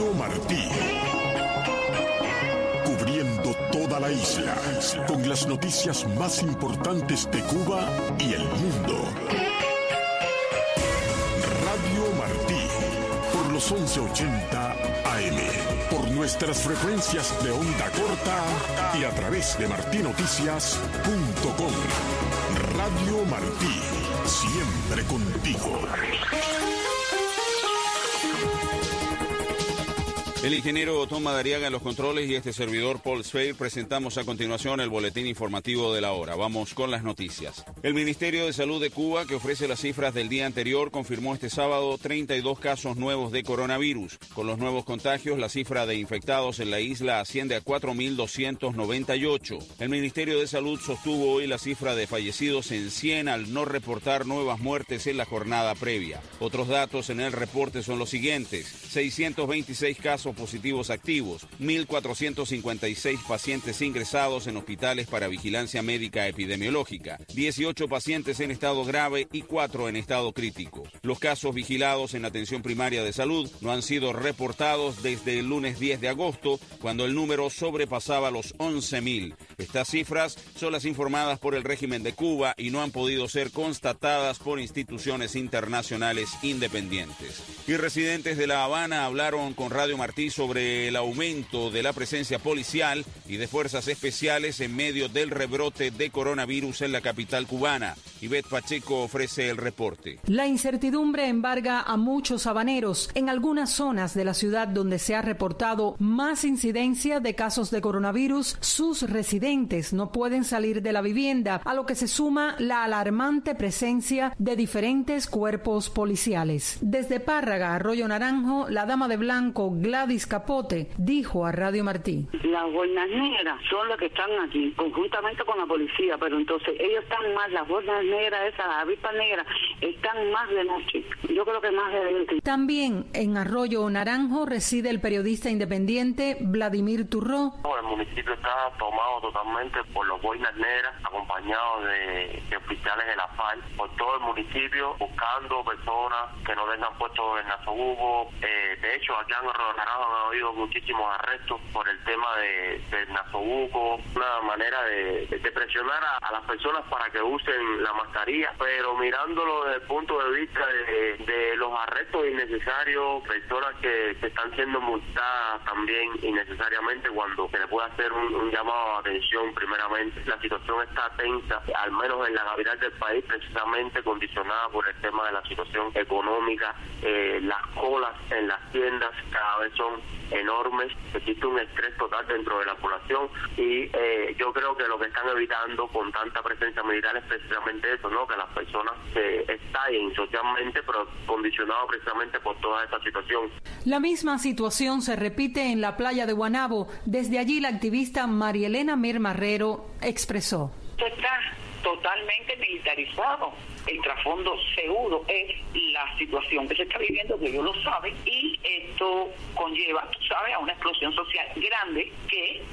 Radio Martí. Cubriendo toda la isla, con las noticias más importantes de Cuba y el mundo. Radio Martí, por los 1180 AM, por nuestras frecuencias de onda corta y a través de martinoticias.com. Radio Martí, siempre contigo. El ingeniero Tom Madariaga en los controles y este servidor Paul Sfeir presentamos a continuación el boletín informativo de la hora. Vamos con las noticias. El Ministerio de Salud de Cuba, que ofrece las cifras del día anterior, confirmó este sábado 32 casos nuevos de coronavirus. Con los nuevos contagios, la cifra de infectados en la isla asciende a 4.298. El Ministerio de Salud sostuvo hoy la cifra de fallecidos en 100 al no reportar nuevas muertes en la jornada previa. Otros datos en el reporte son los siguientes: 626 casos positivos activos, 1.456 pacientes ingresados en hospitales para vigilancia médica epidemiológica, 18 pacientes en estado grave y 4 en estado crítico. Los casos vigilados en atención primaria de salud no han sido reportados desde el lunes 10 de agosto, cuando el número sobrepasaba los 11.000. Estas cifras son las informadas por el régimen de Cuba y no han podido ser constatadas por instituciones internacionales independientes. Y residentes de La Habana hablaron con Radio Martí sobre el aumento de la presencia policial y de fuerzas especiales en medio del rebrote de coronavirus en la capital cubana. Ivette Pacheco ofrece el reporte. La incertidumbre embarga a muchos habaneros en algunas zonas de la ciudad donde se ha reportado más incidencia de casos de coronavirus. Sus residentes no pueden salir de la vivienda, a lo que se suma la alarmante presencia de diferentes cuerpos policiales. Desde Párraga, Arroyo Naranjo, la dama de blanco Gladys Capote dijo a Radio Martí: las boinas negras son las que están aquí, conjuntamente con la policía, pero entonces ellos están más, las boinas negras, esas avispas negras, están más de noche. Yo creo que más de 20. También en Arroyo Naranjo reside el periodista independiente Vladimir Turró. El municipio está tomado totalmente por los boinas negras, acompañados de oficiales de la FARC, por todo el municipio, buscando personas que no tengan puesto el nasobuco. De hecho, acá en Arroyo Naranjo han habido muchísimos arrestos por el tema del nasobuco, una manera de presionar a las personas para que usen la mascarilla, pero mirándolo desde el punto de vista de los arrestos innecesarios, personas que están siendo multadas también innecesariamente, cuando se le puede hacer un llamado de atención primeramente. La situación está tensa, al menos en la capital del país, precisamente condicionada por el tema de la situación económica. Las colas en las tiendas cada vez son enormes, existe un estrés total dentro de la población y yo creo que lo que están evitando con tanta presencia militar es precisamente eso, ¿no? Que las personas estallen socialmente, pero condicionado precisamente por toda esta situación. La misma situación se repite en la playa de Guanabo. Desde allí la activista María Elena Mir Marrero expresó: está totalmente militarizado. El trasfondo seguro es la situación que se está viviendo, que ellos lo saben, y esto conlleva, tú sabes, a una explosión social grande que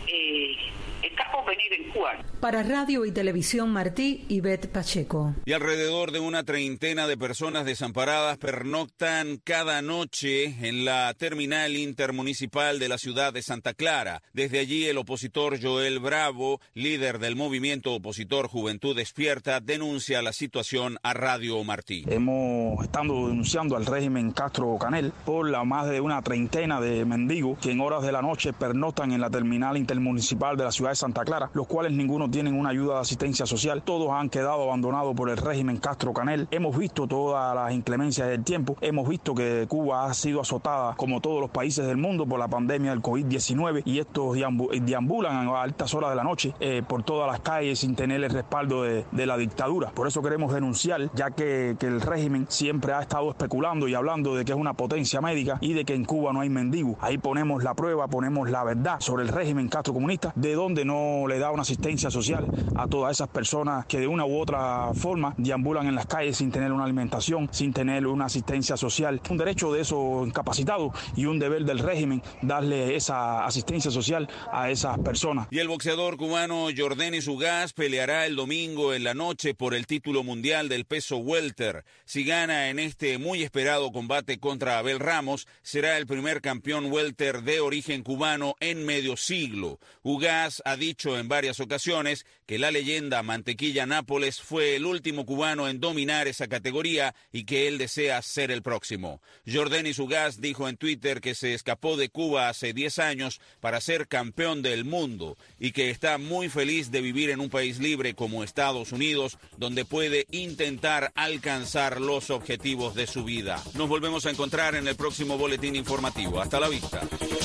está por venir en Cuba. Para Radio y Televisión Martí, Ivette Pacheco. Y alrededor de una treintena de personas desamparadas pernoctan cada noche en la terminal intermunicipal de la ciudad de Santa Clara. Desde allí, el opositor Joel Bravo, líder del movimiento opositor Juventud Despierta, denuncia la situación a Radio Martí. Hemos estado denunciando al régimen Castro Canel por la más de una treintena de mendigos que en horas de la noche pernoctan en la terminal intermunicipal de la ciudad de Santa Clara, los cuales ninguno tienen una ayuda de asistencia social. Todos han quedado abandonados por el régimen Castro Canel. Hemos visto todas las inclemencias del tiempo. Hemos visto que Cuba ha sido azotada, como todos los países del mundo, por la pandemia del COVID-19 y estos deambulan a altas horas de la noche por todas las calles sin tener el respaldo de la dictadura. Por eso queremos denunciar, ya que el régimen siempre ha estado especulando y hablando de que es una potencia médica y de que en Cuba no hay mendigos. Ahí ponemos la prueba, ponemos la verdad sobre el régimen Castro comunista, de dónde alcalde no le da una asistencia social a todas esas personas que de una u otra forma deambulan en las calles sin tener una alimentación, sin tener una asistencia social. Un derecho de esos incapacitados y un deber del régimen darle esa asistencia social a esas personas. Y el boxeador cubano Yordenis Ugas peleará el domingo en la noche por el título mundial del peso welter. Si gana en este muy esperado combate contra Abel Ramos, será el primer campeón welter de origen cubano en medio siglo. Ugas ha dicho en varias ocasiones que la leyenda Mantequilla Nápoles fue el último cubano en dominar esa categoría y que él desea ser el próximo. Yordenis Ugas dijo en Twitter que se escapó de Cuba hace 10 años para ser campeón del mundo y que está muy feliz de vivir en un país libre como Estados Unidos, donde puede intentar alcanzar los objetivos de su vida. Nos volvemos a encontrar en el próximo boletín informativo. Hasta la vista.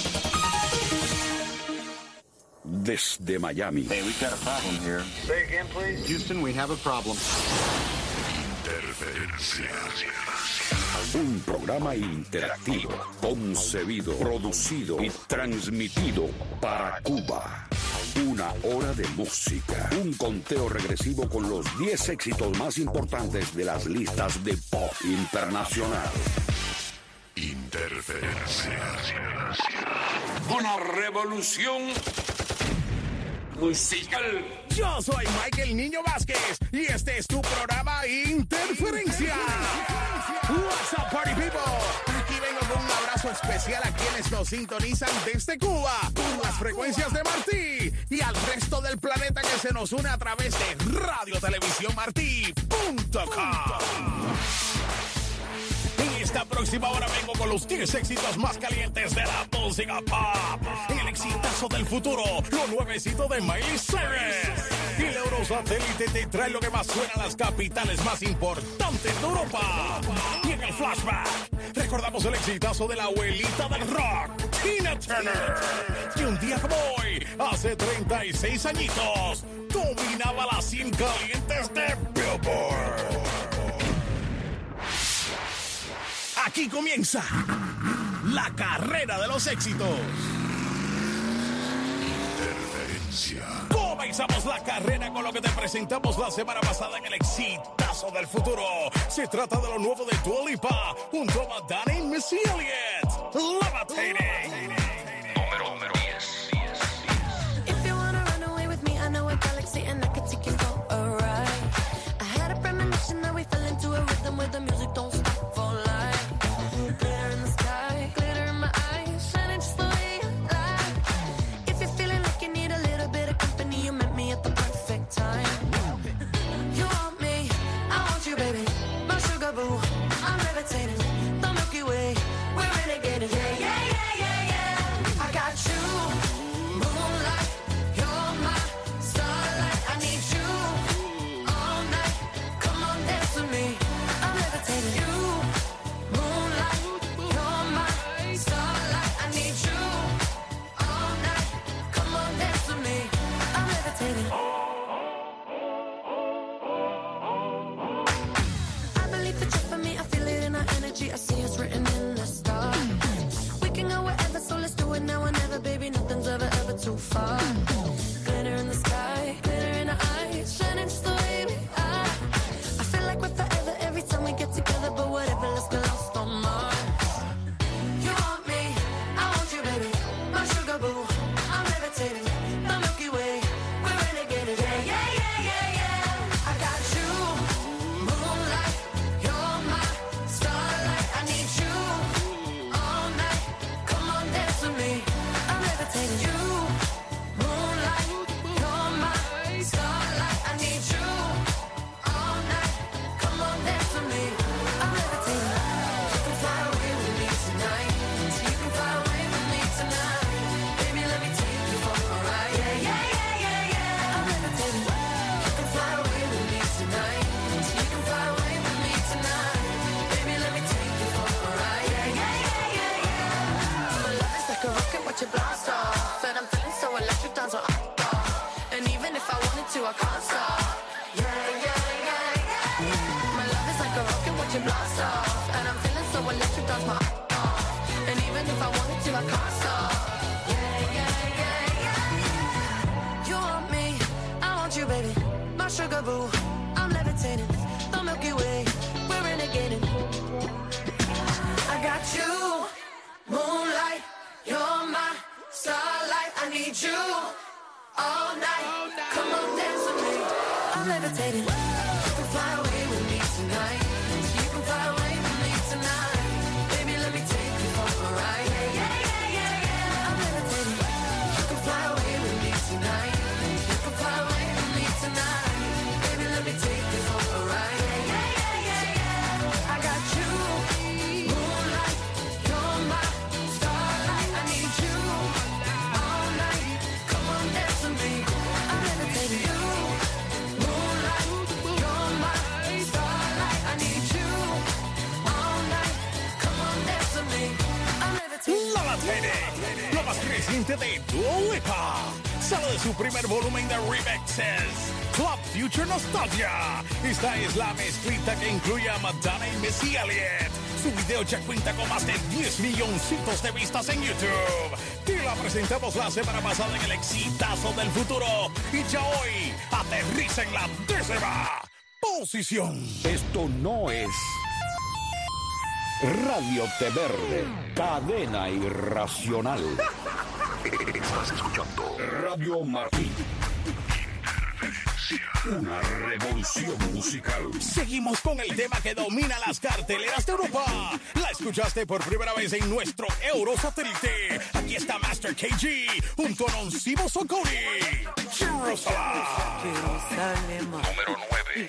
Desde Miami. Hey, we've got a problem here. Say again, please. Houston, we have a problem. Interferencia. Un programa interactivo, concebido, producido y transmitido para Cuba. Una hora de música. Un conteo regresivo con los 10 éxitos más importantes de las listas de pop internacional. Interferencia. Una revolución musical. Yo soy Michael Niño Vázquez y este es tu programa Interferencia. What's up, party people? Aquí vengo con un abrazo especial a quienes nos sintonizan desde Cuba por las frecuencias de Martí y al resto del planeta que se nos une a través de radiotelevisiónmartí.com. En esta próxima hora vengo con los 10 éxitos más calientes de la música pop. El exitazo del futuro, lo nuevecito de Miley Cyrus. Y el Eurosatélite te trae lo que más suena en las capitales más importantes de Europa. Y en el flashback, recordamos el exitazo de la abuelita del rock, Tina Turner. Y un día como hoy, hace 36 añitos, dominaba las 100 calientes de Billboard. Aquí comienza la carrera de los éxitos. Interferencia. Comenzamos la carrera con lo que te presentamos la semana pasada en el exitazo del futuro. Se trata de lo nuevo de Dua Lipa junto a Madonna y Missy Elliott. Levitating. Número 10. If you wanna run away with me, I know a galaxy and I could take you for a ride. I had a premonition that we fell into a rhythm where the music don't stop for life. Glitter in the sky, glitter in my eyes, shining just the way you like. If you're feeling like you need a little bit of company, you met me at the perfect time. You want me, I want you, baby. My sugar boo, I'm levitating. The Milky Way, we're renegading. Yeah, yeah, yeah, yeah, yeah. I got you, moonlight. You're my starlight. I need you all night. Come on, dance with me. I'm levitating. You. I see it's written in the stars. We can go wherever, so let's do it now or never, baby. Nothing's ever too far. Glitter in the sky, glitter in our eyes, shining just the way we are. I feel like we're forever every time we get together, but whatever, let's get lost on Mars. You want me, I want you, baby. My sugar boo, I'm levitating. The Milky Way, we're renegading. Yeah, yeah, yeah, yeah, yeah. I got you, moonlight. You're my starlight. I need you all night. Come on, dance with me. I'm levitating. You, moonlight. You're my starlight. I need you all night. Come on, dance with me. I'm levitating. You can fly away with me tonight. So you can fly away with me tonight. Baby, let me take you for a ride. Yeah, yeah, yeah, yeah, yeah. I'm levitating. You can fly away with me tonight. So you can fly away with me tonight. Baby, let me take you for a ride. Yeah, yeah, yeah, yeah, yeah. My love is like a rocket, watch it blast off. And I'm feeling so electric, dance on off. And even if I wanted to, I can't stop. Yeah, yeah, yeah, yeah. My love is like a rocket, watch it blast off. And I'm feeling so electric, dance my off. And even if I wanted to, I can't stop. Yeah, yeah, yeah, yeah. You Malibu, I'm levitating, the Milky Way, we're renegading. I got you, moonlight, you're my starlight. I need you all night. Come on, dance with me. I'm levitating. You can fly away with me tonight. You can fly away with me tonight. Baby, let me take you for a ride. Yeah, yeah, yeah, yeah. I'm levitating. You can fly away with me tonight. You can fly away with me tonight. Baby, let me take you for a ride. Yeah, yeah, yeah, yeah. I got you, moonlight, you're my starlight. I need you all night. Come on, dance with me. I'm levitating. You, moonlight, you're my starlight. I need you all night. Come on, dance with me. I'm levitating. La Latine, lo más reciente de Dua Lipa, sale de su primer volumen de remixes, Club Future Nostalgia. Esta es la mezclita que incluye a Madonna y Missy Elliott. Su video ya cuenta con más de 10 milloncitos de vistas en YouTube. Y la presentamos la semana pasada en el exitazo del futuro. Y ya hoy aterriza en la 10ª posición. Esto no es Radio Té Verde, cadena irracional. Estás escuchando Radio Martín. Una revolución musical. Seguimos con el tema que domina las carteleras de Europa. La escuchaste por primera vez en nuestro Eurosatélite. Aquí está Master KG junto a Noncimo Socori. Jerusalem. Número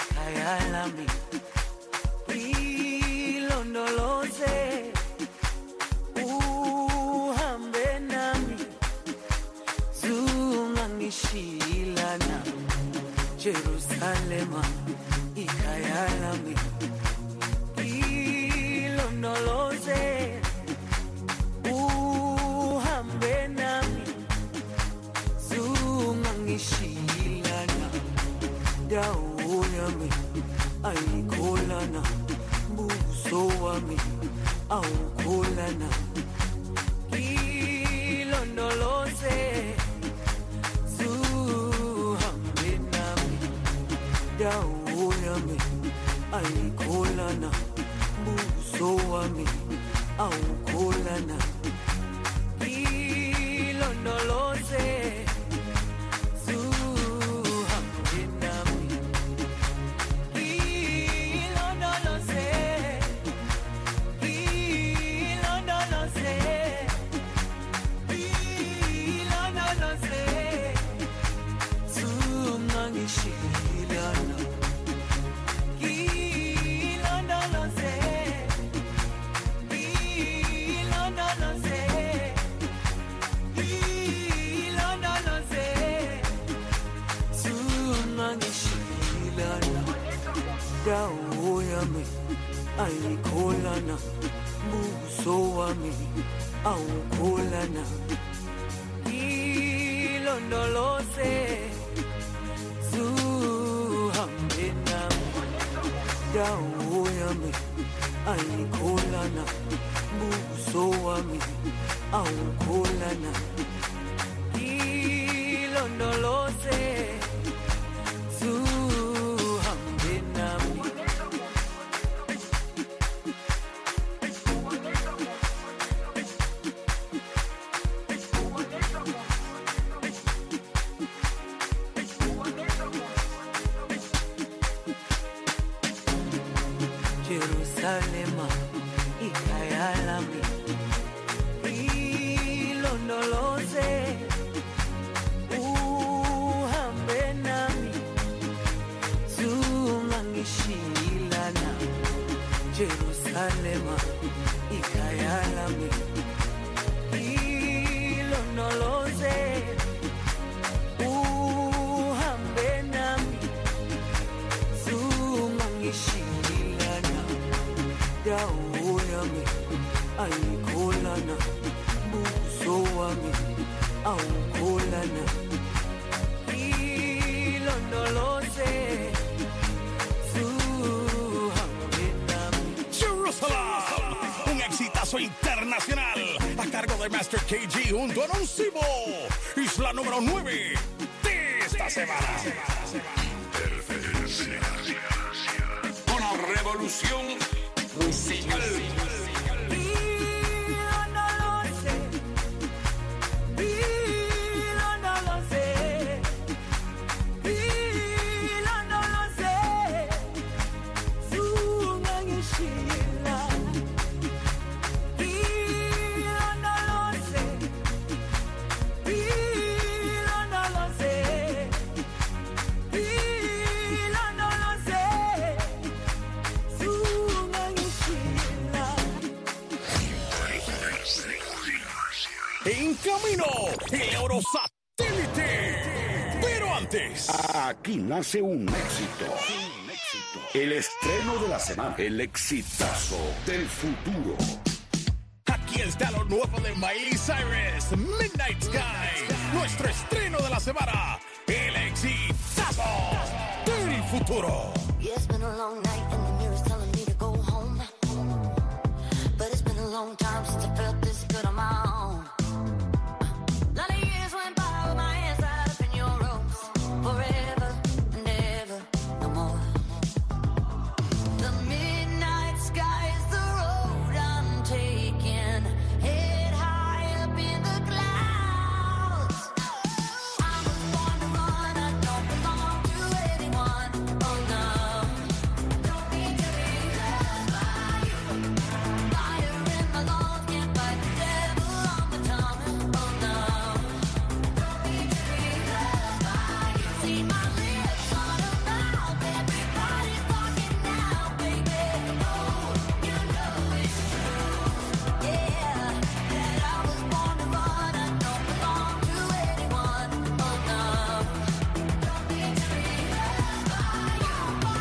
9. Jerusalem, ikhaya lami, ilondoloze, uhambe nami, zungangishilana, dawo yami, ayikholana, buso wami, awukholana, ilondoloze. Dawo yami ayikholana buso wami awukholana ilondoloze zuhambe nami ilondoloze ilondoloze ilondoloze zungangishilana. Dawo yami ayikholana buso wami awukholana ilondoloze zuhambe nami. Dawo yami ayikholana buso wami awukholana ilondoloze. Jerusalem, ikhaya lami, ilondoloze, uhambe nami, zungangishilana. Jerusalem, ikhaya lami, ilondoloze, uhambe nami, zungangishilana. Dawo yami ayikholana buso wami awukholana ilondoloze zuhambe nami. Jerusalem, un exitazo internacional a cargo de Master KG junto a Noncimo. Es la número 9 de esta semana. revolución musical. En camino, el Eurosatélite. Pero antes, aquí nace un éxito. El estreno de la semana. El exitazo del futuro. Aquí está lo nuevo de Miley Cyrus, Midnight Sky. Nuestro estreno de la semana. El exitazo del futuro. Yeah, it's been a long night and the mirror's telling me to go home. But it's been a long time since I felt this good on my own. Lot of years went by with my hands tied up in your ropes. Forever and ever, no more. The midnight sky is the road I'm taking. Head high up in the clouds. I was born to run, I don't belong to anyone. Oh no. Don't need to be loved by you. Fire in my lungs, can't fight the devil on my tongue. Oh no. Don't need to be loved by you. See my lips on a mouth, everybody's talking now, baby. Oh, you know it's true. Yeah, that I was born to run, I don't belong to anyone. Oh no. Don't need to be loved by you,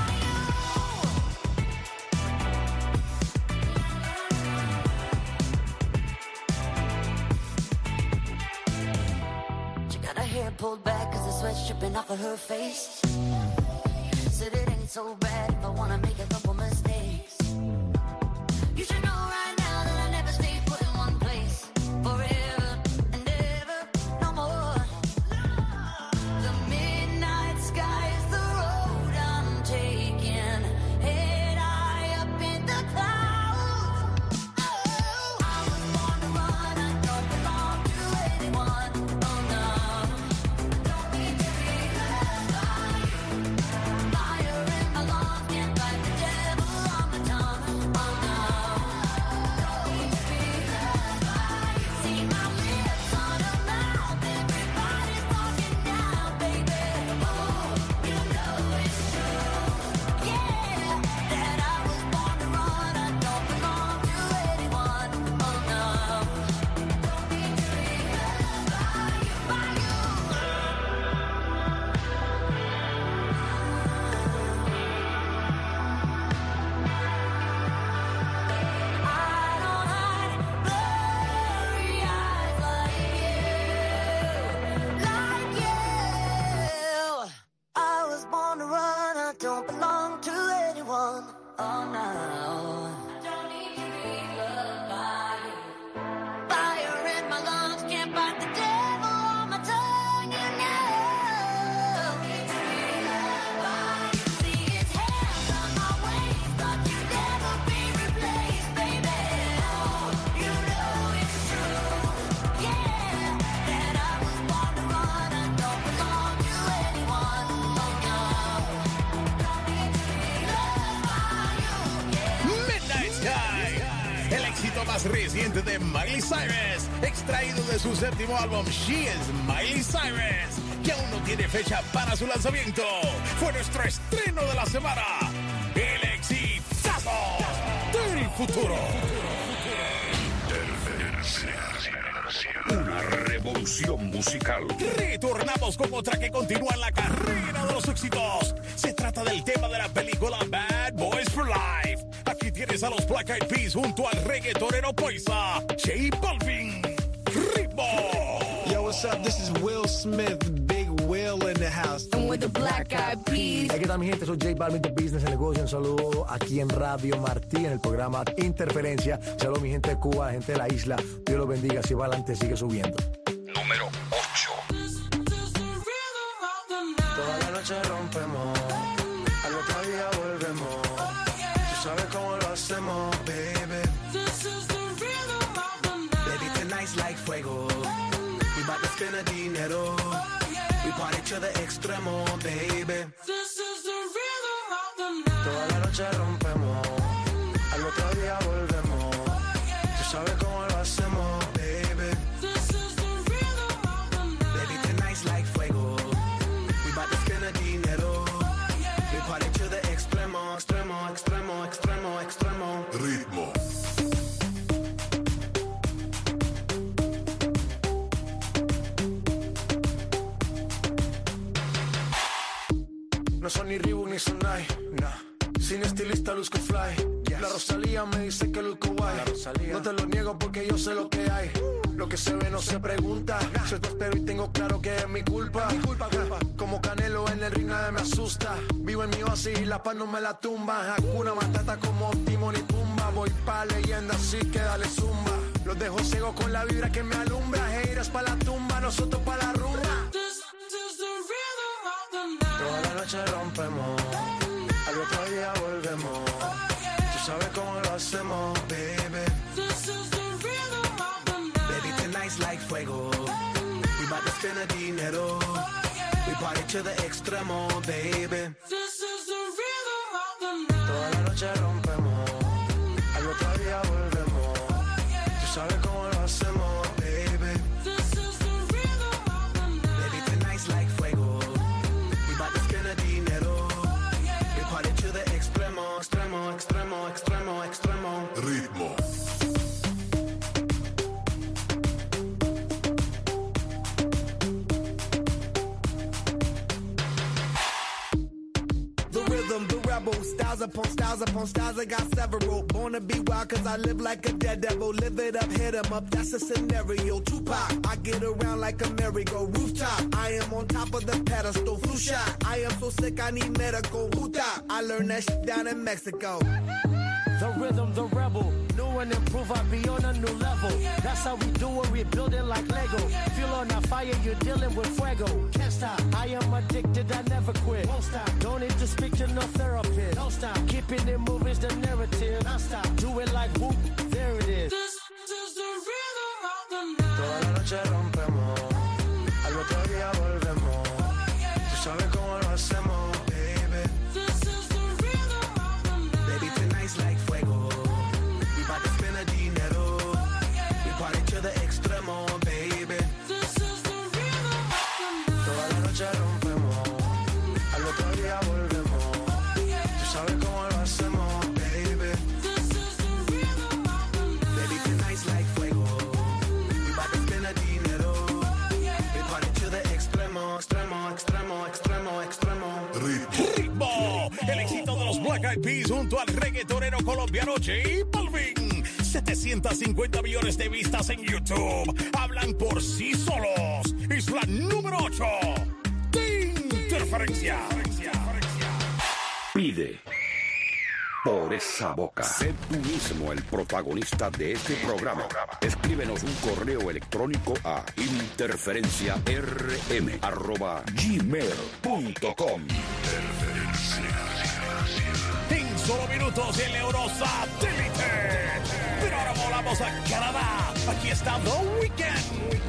She got her hair pulled back cause the sweat's dripping off of her face. Said it ain't so bad if I wanna make a couple mistakes. You should know right now that I never stay put in one place. Forever and ever, no more. The midnight sky is the road I'm taking. Head high up in the clouds. Oh, I was born to run, I don't belong to anyone. Oh no. Don't need to be loved by you. Fire in my lungs, can't fight the devil on my tongue. Oh no. Don't need to be loved by you. See my lips on a mouth, everybody's talking now, baby. Oh, you know it's true. Yeah, that I was born to run, I don't belong to anyone. Oh no. Don't need to be loved by you. I don't hide blurry eyes like you. I was born to run, I don't belong to anyone. Oh no. Don't need to be loved by you. Fire in my lungs, can't fight the devil on my tongue, you know. Don't need to be loved by you. See his hands on my waist, thought you'd never be replaced, baby. Oh, you know it's true. Yeah, that I was born to run, I don't belong to anyone. Oh no. Don't need to be loved by you. Yeah. Midnight Sky, el éxito más reciente de Miley Cyrus, extraído de su séptimo álbum She Is Miley Cyrus, que aún no tiene fecha para su lanzamiento. Fue nuestro estreno de la semana, el exitazo del futuro. Una revolución musical. Retornamos con otra que continúa en la carrera de los éxitos. Se trata del tema de la película Bad Boys for Life. Aquí tienes a los Black Eyed Peas junto al reggaetonero paisa J Balvin. Ritmo. Yo, what's up? This is Will Smith, Big Will in the house. And with the Black Eyed Peas. ¿Qué tal, mi gente? Soy J Balvin de Business en Negocio. Un saludo aquí en Radio Martí, en el programa Interferencia. Saludo a mi gente de Cuba, gente de la isla. Dios los bendiga. Si va adelante, sigue subiendo. Número 8. Toda la noche rompemos, al otro día volvemos. Tú sabes spend the dinero. We party to the extremo, baby. This is the rhythm of the night. Toda la noche rompemos, al otro día volvemos. Tú sabes cómo lo hacemos, baby. This is the rhythm of the night. Baby, tonight's like fuego. We bout to spend the dinero. We party to the extremo, extremo, extremo, extremo, extremo. Ritmo. No son ni Reebok ni Sonai, nah. Sin estilista luzco fly. Yes. La Rosalía me dice que luzco guay. No te lo niego porque yo sé lo que hay. Lo que se ve no se pregunta. Soy tu espero y tengo claro que es mi culpa. Como Canelo en el ring nadie me asusta. Vivo en mi oasis y la paz no me la tumba. Hakuna Matata como Timón y Pumba. Voy pa' leyenda así que dale zumba. Los dejo ciegos con la vibra que me alumbra. Haters pa' la tumba, nosotros pa' la rumba. This is the rhythm of the night. Toda la noche rompemos, al otro día volvemos. Tú sabes cómo lo hacemos, baby. This is the rhythm of the night. Baby, tonight's like fuego. We bout to spend the dinero. We party to the extremo, baby. This is the rhythm of the night. Toda la noche rompemos, al otro día volvemos. Tú sabes cómo lo hacemos, baby. This is the rhythm of the night. Baby, tonight's like fuego. We bout to spend the dinero. We party to the extremo, extremo, extremo, extremo, extremo. Ritmo. The rhythm, the rebel, styles upon styles upon styles, I got several. Born to be wild cause I live like a dead devil. Live it up, hit 'em up, that's a scenario. Tupac, I get around like a merry-go. Rooftop, I am on top of the pedestal. Flu shot, I am so sick I need medical. Huta, I learned that shit down in Mexico. The rhythm, the rebel. New and improve, I be on a new level. That's how we do it, we build it like Lego. Feel on a fire, you're dealing with fuego. Can't stop, I am addicted, I never quit. Won't stop, don't need to speak to no therapist. Don't stop, keeping it moving's the narrative. Non stop, do it like whoop, there it is. This is the rhythm of the night. Toda la noche rompemos, al otro día volvemos. Tú sabes cómo lo hacemos, baby. This is the rhythm of the night. Baby, tonight's like fuego. We bout to spend the dinero. We party to the extremo, baby. This is the rhythm of the night. Toda la noche rompemos, al otro día volvemos. Tú sabes cómo lo hacemos, baby. This is the rhythm of the night. Baby, tonight's like fuego. We bout to spend the dinero. We party to the extremo, extremo, extremo, extremo, extremo. Ritmo, el éxito de los Black Eyed Peas junto al reggaetonero colombiano J Balvin. 750 millones de vistas en YouTube. Hablan por sí solos. Es la número 8 de Interferencia. Pide por esa boca. Sé tú mismo el protagonista de este programa. Escríbenos un correo electrónico a interferenciarm@gmail.com. En solo minutos el Eurosatélite. Pero ahora volamos a Canadá. Aquí está The Weeknd.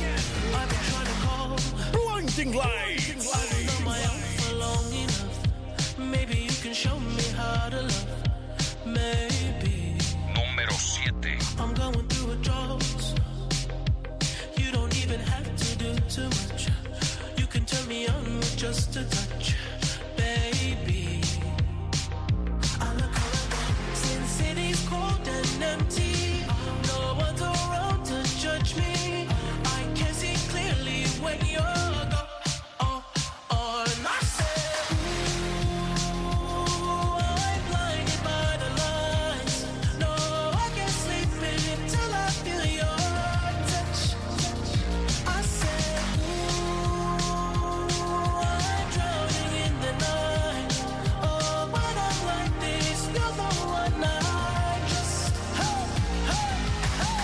Blinding Lights. Maybe you can show me how to love. Maybe. Número 7. I'm going through a drought. You don't even have to do too much. You can turn me on with just a touch, baby. I look around, since city's cold and empty. No one's around to judge me. I can see clearly when you're gone. And I said, ooh, I'm blinded by the lights. No, I can't sleep until I feel your touch. I said, ooh, I'm drowning in the night. Oh, when I'm like this, you're the one I just, hey, hey, hey.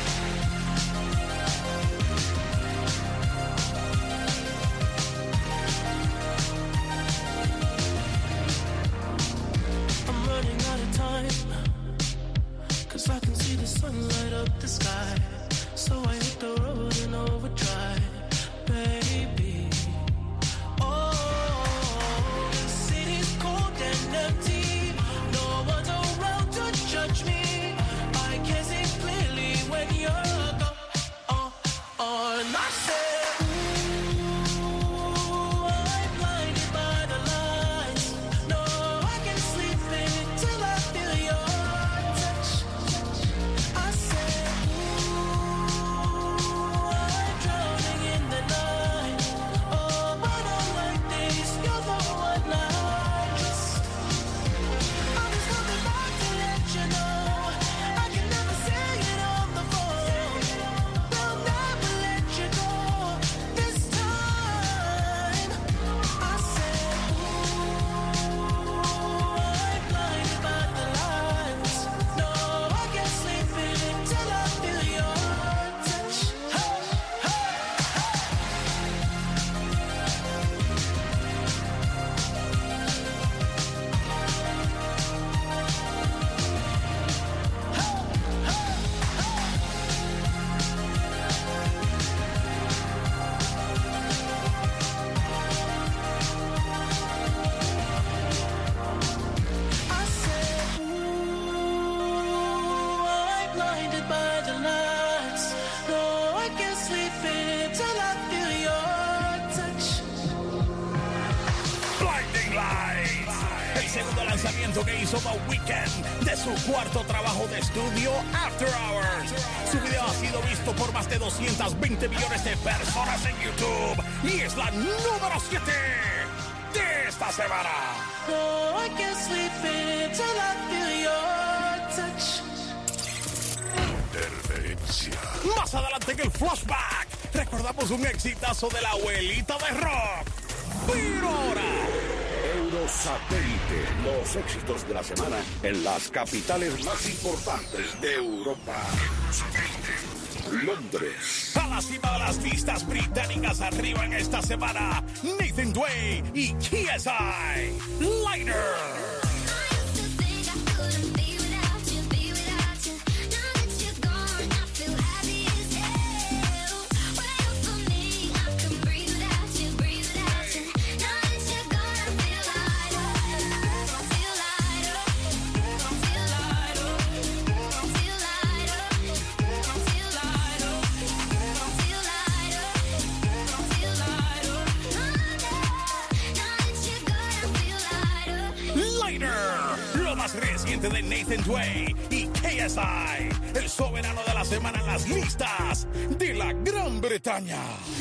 I'm running out of time, 'cause I can see the sun light up the sky. So I hit the road in overdrive, baby. el segundo lanzamiento que hizo The Weeknd de su cuarto trabajo de estudio, After Hours. Su video ha sido visto por más de 220 millones de personas en YouTube y es la número 7 de esta semana. No, I can't sleep until I feel your touch. Interferencia. Más adelante en el flashback, recordamos un exitazo de la abuelita de rock. Pero ahora, Eurosatélite, los éxitos de la semana en las capitales más importantes de Europa. Londres. A la cima de las listas británicas arriba en esta semana, Nathan Dwayne y KSI, Lighter. Lo más reciente de Nathan Dwayne y KSI, el soberano de la semana en las listas de la Gran Bretaña.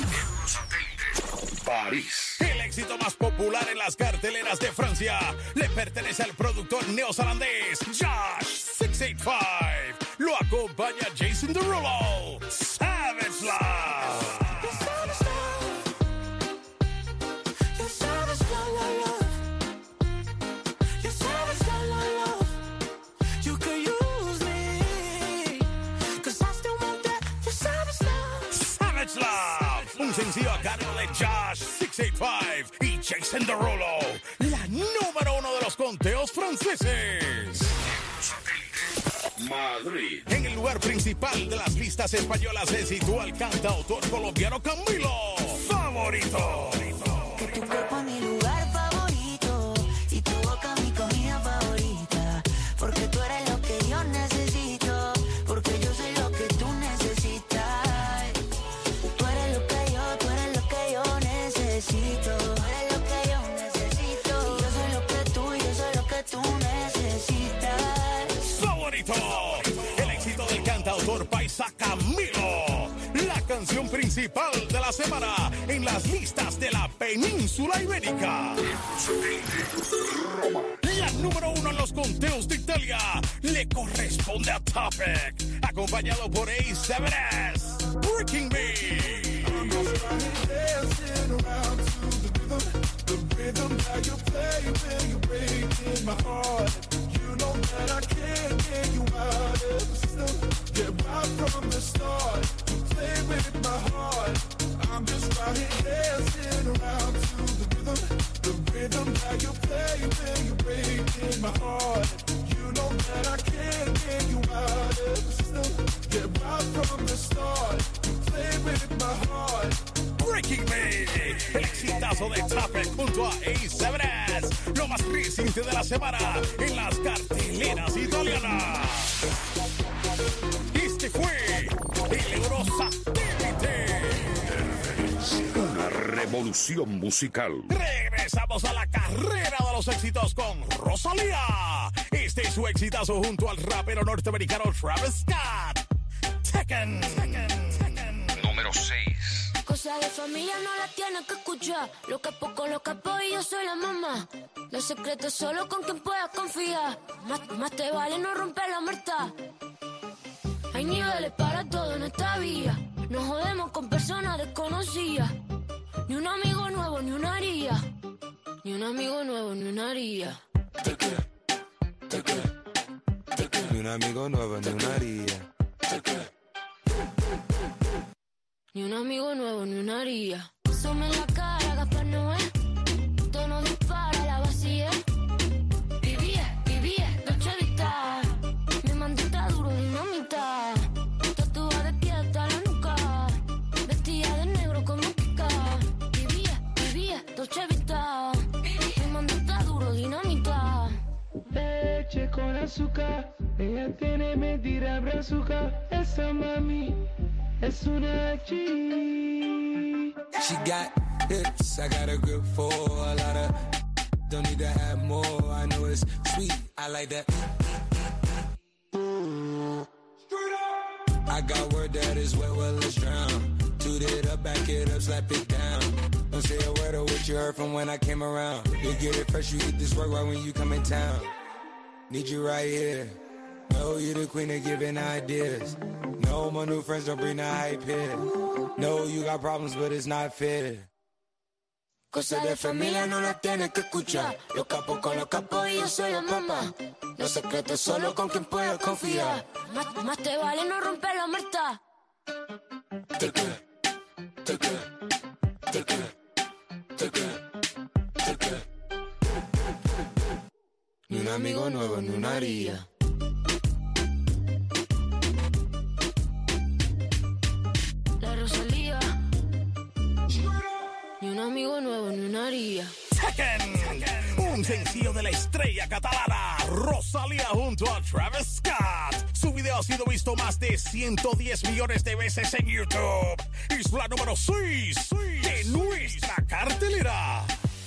París. El éxito más popular en las carteleras de Francia le pertenece al productor neozelandés Josh 685. Lo acompaña Jason Derulo, Savage Love. Un sencillo a cargo de Josh 685 y Jason Derulo, la número 1 de los conteos franceses. Madrid. En el lugar principal de las listas españolas se sitúa el cantautor colombiano Camilo, Favorito. Que tu cuerpo es mi lugar favorito y tu boca mi comida favorita, porque tú eres lo que yo necesito, porque yo soy lo que tú necesitas. Tú eres lo que yo necesito, tú eres lo que yo necesito, y yo soy lo que tú necesitas. Favorito, el éxito del cantautor paisa Camilo, la canción principal de la semana en las listas de la península ibérica. La número 1 en los conteos de Italia le corresponde a Topic, acompañado por A7S, Breaking Me. I'm just right here dancing around to the rhythm that you play when you're breaking my heart. You know that I can't get you out of the system. Yeah, right from the start, you play with my heart. Breaking Me, el exitazo de Topic junto a A7S, lo más reciente de la semana en las carteleras italianas. Este fue el Eurosatélite. Una revolución musical. Regresamos a la carrera de los éxitos con Rosalía. Este es su exitazo junto al rapero norteamericano Travis Scott. Tekken. Número 6. Cosas de familia no las tienes que escuchar. Lo capo con los capos y yo soy la mamá. Los secretos solo con quien puedas confiar. Más te vale no romper la muerta. Hay niveles para todo en esta vía. Nos jodemos con personas desconocidas. Ni un amigo nuevo, ni una haría. Ni un amigo nuevo, ni una haría. Ni un amigo nuevo, ni una haría. Ni un amigo nuevo, ni una haría. Asome en la cara, Gaspar Noé. Tono dispara, la vacía. Vivía, Dolce Vita. Mi mandita duro, dinamita. Tatuada de pie hasta la nuca. Vestida de negro como Kika. Vivía, Dolce Vita. Mi mandita duro, dinamita. Leche con azúcar. Ella tiene mentira brazuca. Esa mami es una G. She got hips, I got a grip for a lot of. Don't need to have more, I know it's sweet. I like that. I got word that is wet, well, let's drown. Toot it up, back it up, slap it down. Don't say a word of what you heard from when I came around. You get it fresh, you get this work right when you come in town. Need you right here. No, you the queen of giving ideas. No, my new friends don't bring the hype here. No, you got problems, but it's not fair. Cosas de familia no las tienes que escuchar. Los capos con los capos y yo soy la mamá. Los secretos solo con quien puedo confiar. Más te vale no romper la muerta. Ni un amigo nuevo ni una haría. La Rosalía. Ni un amigo nuevo ni una haría. Un sencillo de la estrella catalana Rosalía junto a Travis Scott. Su video ha sido visto más de 110 millones de veces en YouTube. Es la número 6 de nuestra cartelera.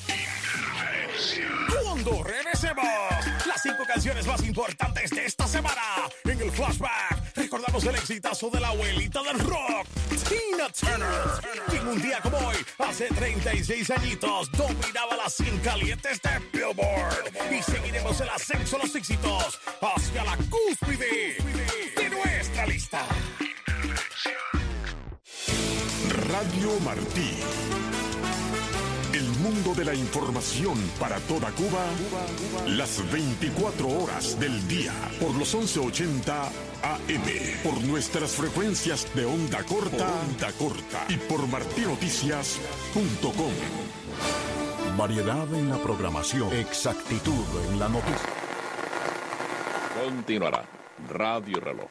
Cuando regresemos, las 5 canciones más importantes de esta semana. En el flashback, recordamos el exitazo de la abuelita del rock, Tina Turner, quien un día como hoy, hace 36 añitos, dominaba las 100 calientes de Billboard. Y seguiremos el ascenso a los éxitos hacia la cúspide de nuestra lista. Radio Martí. El mundo de la información para toda Cuba, las 24 horas del día, por los 1180 AM, por nuestras frecuencias de onda corta y por martinoticias.com. Variedad en la programación, exactitud en la noticia. Continuará Radio Reloj.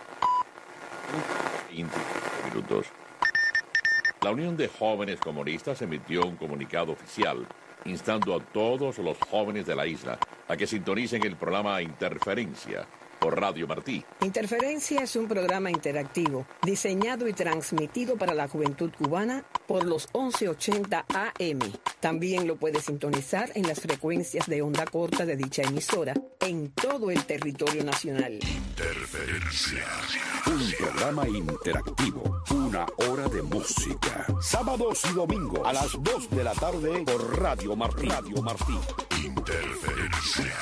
20 minutos. La Unión de Jóvenes Comunistas emitió un comunicado oficial instando a todos los jóvenes de la isla a que sintonicen el programa Interferencia por Radio Martí. Interferencia es un programa interactivo diseñado y transmitido para la juventud cubana por los 1180 AM. También lo puede sintonizar en las frecuencias de onda corta de dicha emisora en todo el territorio nacional. Interferencia. Un programa interactivo. Una hora de música. Sábados y domingos a las 2 de la tarde por Radio Martí. Radio Martí. Interferencia.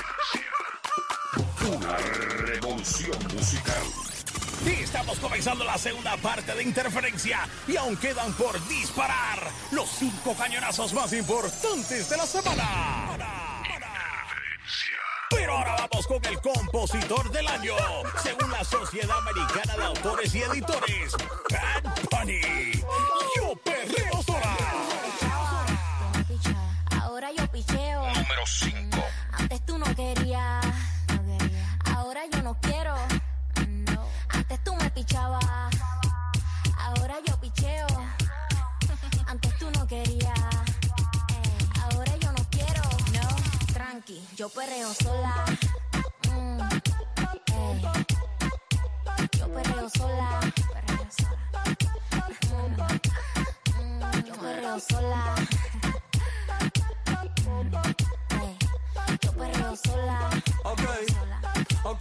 Una revolución musical. Y estamos comenzando la segunda parte de Interferencia y aún quedan por disparar los 5 cañonazos más importantes de la semana. Pero ahora vamos con el compositor del año, según la Sociedad Americana de Autores y Editores, Bad Bunny. Yo perreo sola. Ahora yo picheo. Número 5. Antes tú no querías. Ahora yo no quiero. Antes tú me pichabas. Ahora yo picheo. Antes tú no querías. Ahora yo no quiero. No, tranqui, yo perreo sola. Yo perreo sola. Yo perreo sola. Yo perreo sola. Ok,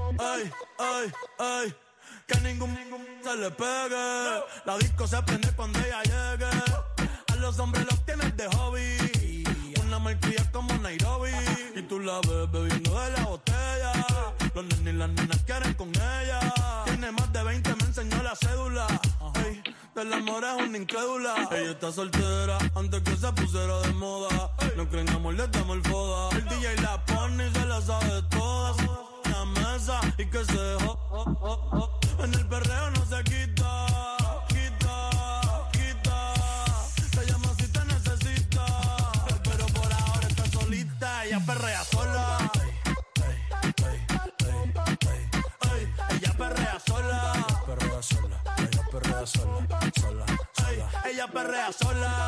ay, que ningún se le pegue. La disco se prende cuando ella llegue. A los hombres los tienes de hobby. Una malcria como Nairobi. Y tú la ves bebiendo de la botella. Los nenes y las nenas quieren con ella. Tiene más de 20, me enseñó la cédula. Ey, del amor es una incrédula. Ella está soltera antes que se pusiera de moda. No creen amor, le damos el foda. El DJ la pone y se la sabe todas. La mesa y que se en el perreo no se quita. Te llama si te necesita. Pero por ahora está solita. Ella perrea sola. Ella perrea sola. Ella perrea sola. Ella perrea sola.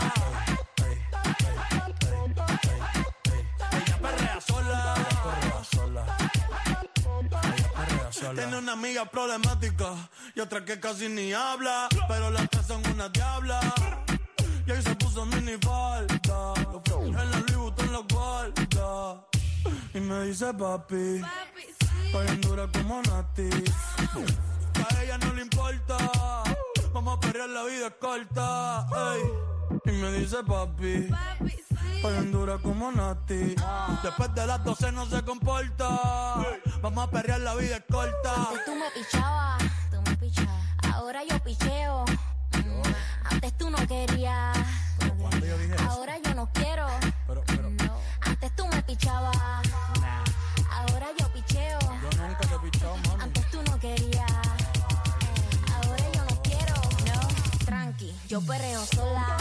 Tiene una amiga problemática y otra que casi ni habla, pero las tres son una diabla. Y ahí se puso mini falta, en la Louis Vuitton los guarda. Y me dice papi, bien dura como Nati. A ella no le importa, vamos a perrear, la vida es corta. Ey. Y me dice papi, bien dura como Nati. Después de las 12 no se comporta, vamos a perrear, la vida es corta. Antes tú me pichabas, ahora yo picheo. Antes tú no querías, ahora yo no quiero. No. Antes tú me pichabas, ahora yo picheo. Yo nunca te he pichado, mami. Antes tú no querías, ahora yo no quiero. No, tranqui, yo perreo sola.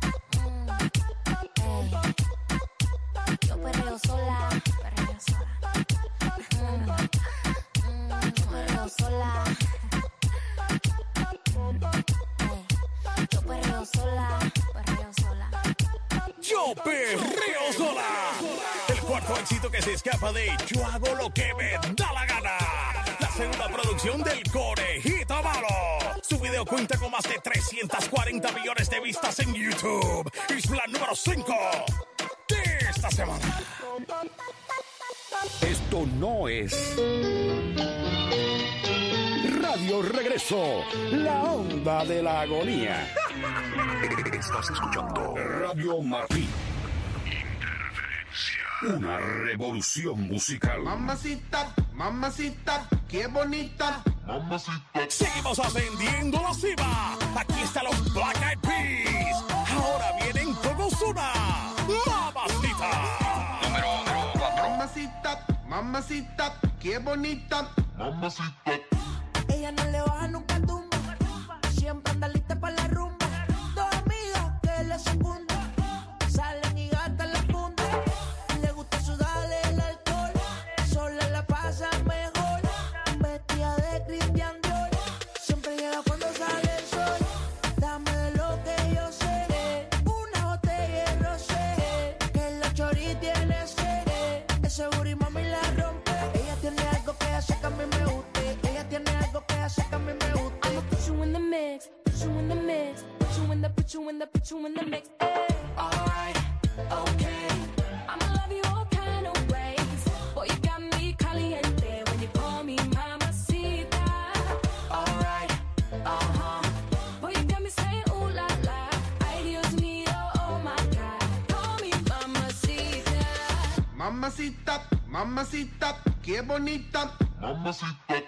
Yo perreo sola, perreo sola. Perreo sola. Yo perreo sola, perreo sola. Yo perreo sola. El cuarto éxito que se escapa de Yo hago lo que me da la gana. La segunda producción del Conejito Malo. Su video cuenta con más de 340 millones de vistas en YouTube. Es la número 5 de esta semana. Esto no es Radio Regreso, la onda de la agonía. Estás escuchando Radio Martí. Interferencia. Una revolución musical. Mamacita, mamacita, qué bonita. Mamacita. Seguimos ascendiendo la cima. Aquí están los Black Eyed Peas. Ahora vienen con Ozuna. Mamacita. Número 4. Mamacita, mamacita, qué bonita. Mamacita. Ella no le baja nunca tumba. Siempre anda lista para la rumba. Dos amigas que le secundan. Salen y gastan la funda. Le gusta sudarle el alcohol. Sola la pasa mejor. Vestida de Christian Dior. Siempre llega cuando sale el sol. Dame de lo que yo sé. Una botella de rosé. Que la chori tiene sed. Ese booty mami la rompe. Ella tiene algo que hace que a mí me guste. Ella tiene algo que hace que a mí me guste. I'ma put you in the mix, put you in the mix, put you in the, put you in the, put you in the mix. Alright, okay. I'ma love you all kind of ways. Boy, you got me caliente when you call me mamacita. Alright, Boy, you got me saying ooh la la. Ay, Dios mío, oh my God. Call me mamacita. Mamacita, mamacita, qué bonita. Mamacita.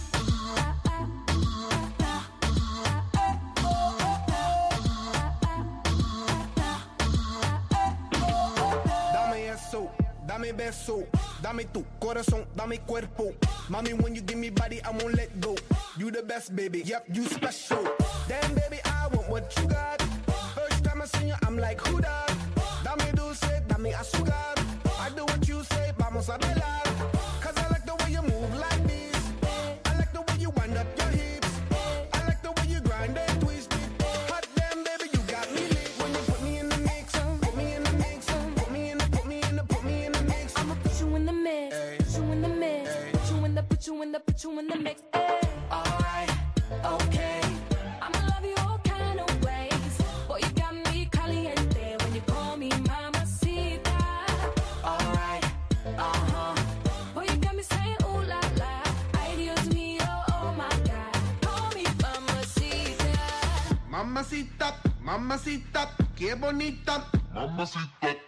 Dame eso, dame beso, dame tu corazón, dame cuerpo. Mommy, when you give me body, I won't let go. You the best, baby, yep, you special. Damn, baby, I want what you got. First time I see you, I'm like, who that? Dame dulce, dame azúcar. I do what you say, vamos a bailar. Cause I like the way you move like this. I like the way you wind up your hips. I like the way you grind and twist it. Hot damn, baby, you got me lit. When you put me in the mix, put me in the mix, put me in the, put me in the, put me in the mix. I'ma put you in the mix, put you in the mix, put you in the, put you in the, put you in the mix. alright, okay. I'ma love you all kind of ways. Boy, you got me caliente when you call me mamacita. Alright, Boy, you got me saying ooh la la. Ay, Dios mío, oh my God. Call me mamacita. Mamacita, mamacita, qué bonita. Mamacita.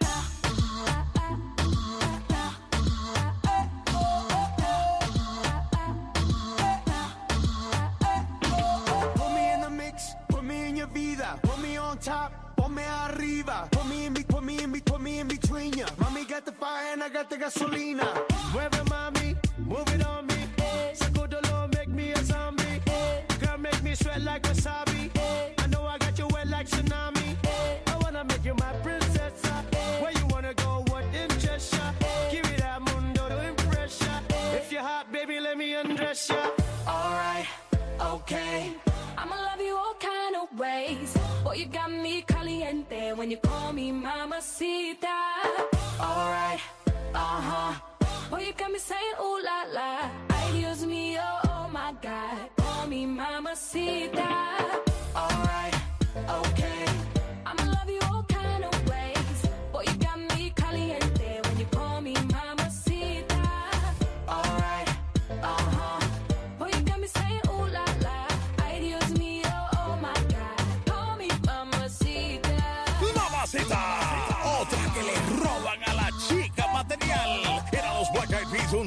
Put me in the mix, put me in your vida. Put me on top, ponme arriba. Put me in, put me in, put me in between ya. Mami got the fire and I got the gasolina. Mueve mami, move it on me. Sacudolo, make me a zombie. Girl, make me sweat like wasabi. I know I got you wet like tsunami. I wanna make you my princess. Where you wanna go, what interests ya? Give me that mundo to impress ya. If you're hot, baby, let me undress ya. alright, okay. I'ma love you all kind of ways. Boy, you got me caliente when you call me mamacita. Alright, Boy, you got me saying ooh la la. Ay, Dios mío, oh my God. Call me mamacita. alright, okay. I'ma love you all kind of ways. Boy, you got me caliente when you call me mamacita.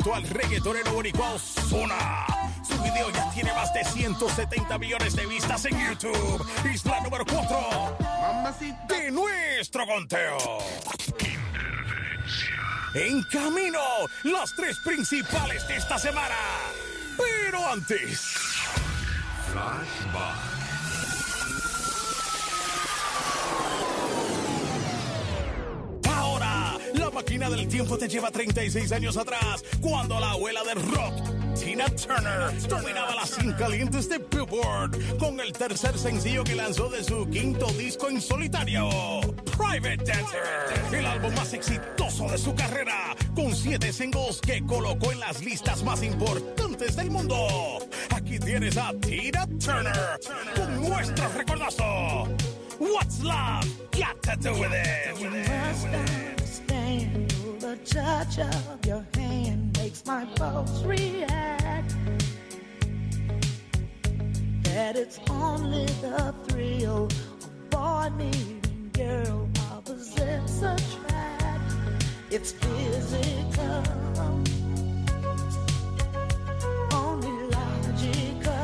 junto al reggaetonero boricua Ozuna. Su video ya tiene más de 170 millones de vistas en YouTube. Es la número 4 de nuestro conteo. En camino, las 3 principales de esta semana. Pero antes... Flashback. Ahora, la máquina del tiempo te lleva 36 años atrás, cuando la abuela del rock, Tina Turner, dominaba las 100 calientes de Billboard con el tercer sencillo que lanzó de su 5º disco en solitario, Private Dancer, el álbum más exitoso de su carrera, con 7 singles que colocó en las listas más importantes del mundo. Aquí tienes a Tina Turner con nuestro recordazo. What's love got to do with it? You must understand, the touch of your hand makes my pulse react. That it's only the thrill of boy meeting girl opposites attract. It's physical, only logical.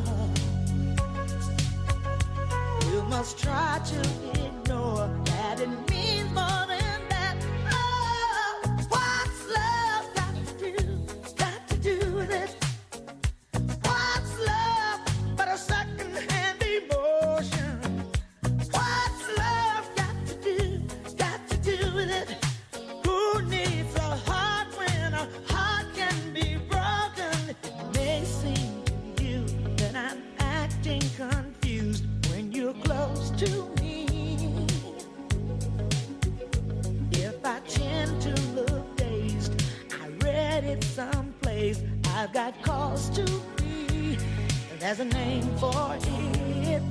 You must try to ignore that it means more than that. Oh, what's love got to do with it? What's love but a second-hand emotion? What's love got to do with it? Who needs a heart when a heart can be broken? It may seem to you that I'm acting confused when you're close to me. If I tend to look dazed, I read it someplace. I've got cause to be. There's a name for it.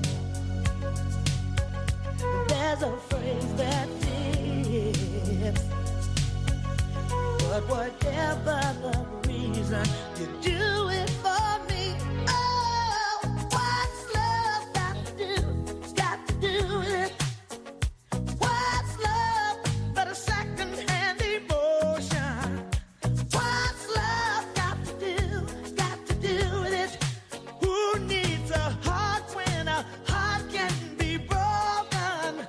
There's a phrase that fits. But whatever the reason, you do it for me. Oh, what's love got to do with it? What's love but a second-hand emotion? What's love got to do with it? Who needs a heart when a heart can be broken?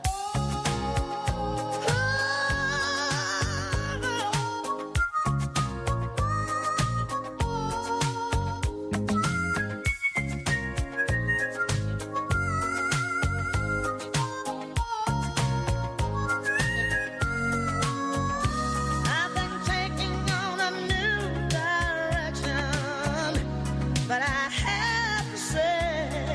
I've been taking on a new direction, but I have to say,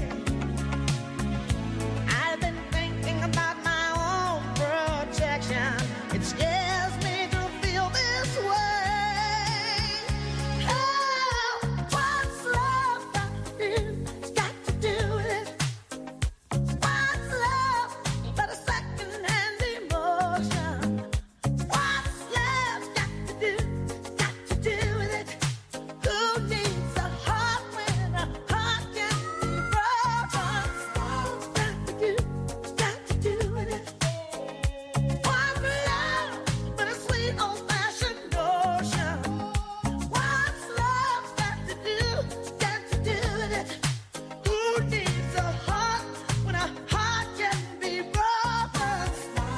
I've been thinking about my own protection. It scares me to feel this way. Oh, what's love got to do with it? What's love but a second-hand emotion? What's love got to do with it? Who needs a heart when a heart can be broken? What's got to do with it? What's love but a sweet old-fashioned notion? What's love got to do with it? Who needs a heart when a heart can be broken?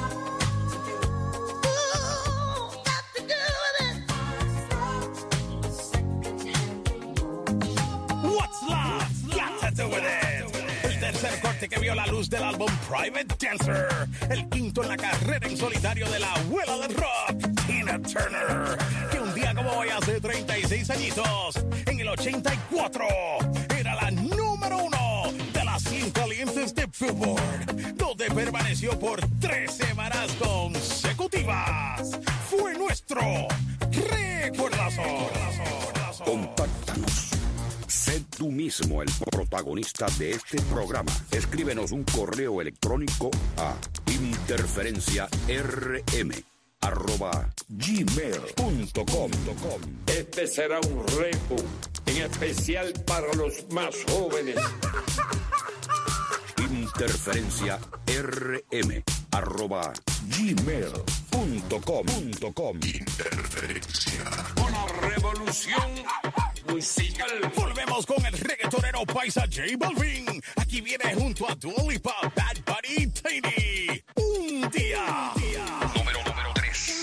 Who got to do with it? What's love got to do with it? El tercer corte que vio la luz del álbum Private Dancer, el 5º en la carrera en solitario de la abuela del rock, Tina Turner, que un día como hoy hace 36 añitos, en el 84, era la número 1 de las 100 calientes de Billboard, donde permaneció por 3 semanas consecutivas. Fue nuestro recordazo. Contáctanos. Sé tú mismo el protagonista de este programa. Escríbenos un correo electrónico a interferenciarm@gmail.com. Este será un reto en especial para los más jóvenes. interferenciarm@gmail.com. Interferencia. Una revolución revolución musical. Volvemos con el reggaetonero paisa J Balvin. Aquí viene junto a Dua Lipa, Bad Bunny, Tiny. Un día. Número 3.